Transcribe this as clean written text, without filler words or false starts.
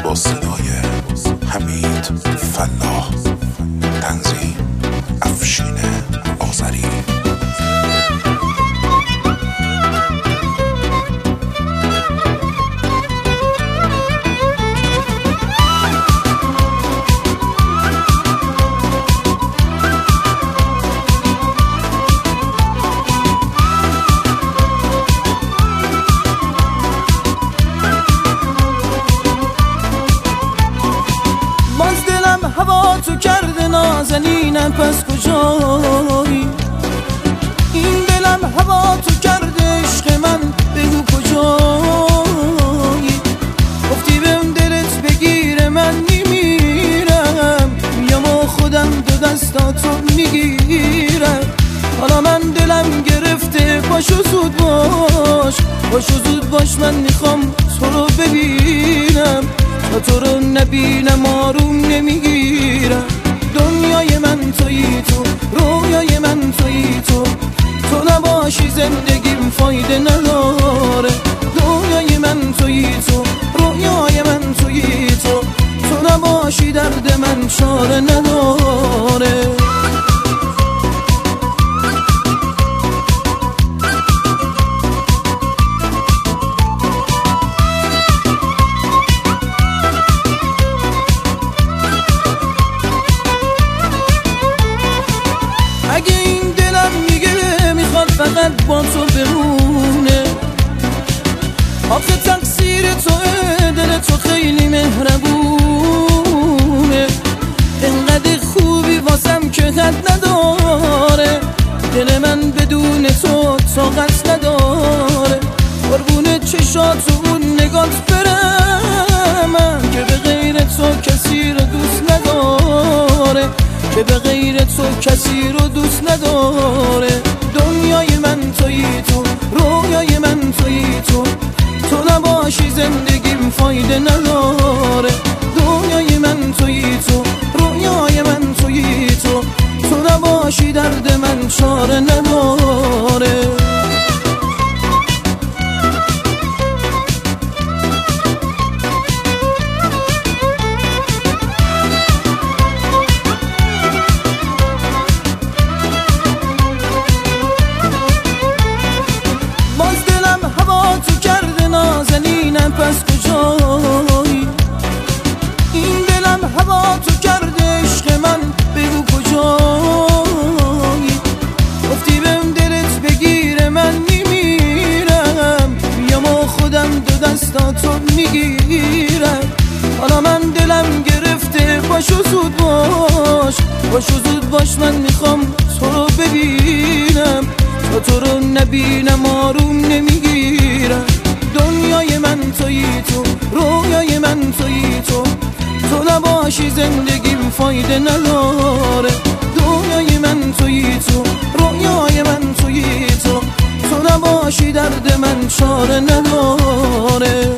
با صدای حمید فلاح، تنظیم افشین آذری. هوا تو کرده نازنینم، پس کجایی؟ این دلم هوا تو کرده عشق من، بگو کجایی؟ گفتی بهم دلت بگیره من نمیرم، یا ما خودم دو دستاتو میگیرم. حالا من دلم گرفته، پاشو زود باش، پاشو زود باش، من میخوام تو رو ببینم. تا تو رو نبینم آروم نمیگیرم. دنیای من تویی تو، رویای من تویی تو، تو نباشی زندگیم فایده نداره. دنیای من تویی تو، رویای من تویی تو، تو نباشی درد من چاره نداره. اگه این دلم میگه میخواد فقط با تو بمونه، آخه تقصیر توه، دل تو خیلی مهربونه. انقدر خوبی واسم که حد نداره، دل من بدون تو طاقت نداره. قربون چشات و اون نگات برم من، که به غیر تو کسی رو دوست نداره، که به غیر تو کسی رو دوست نداره. دنیای من تویی تو، رویای من تویی تو، تو نباشی زندگیم فایده نداره. دنیای من تویی تو، رویای من تویی تو، تو نباشی درد من چاره نداره. پس کجایی؟ این دلم هوا تو کرده عشق من، بگو کجایی؟ گفتی بهم دلت بگیره من نمیرم، یا ما خودم دو دستاتو میگیرم. حالا من دلم گرفته، پاشو زود باش، پاشو زود باش، من میخوام تو رو ببینم. تا تو رو نبینم آروم نمیگیرم. دنیای من تویی تو، رویای من تویی تو، تو نباشی زندگیم فایده نداره. دنیای من تویی تو، رویای من تویی تو، تو نباشی درد من چاره نداره.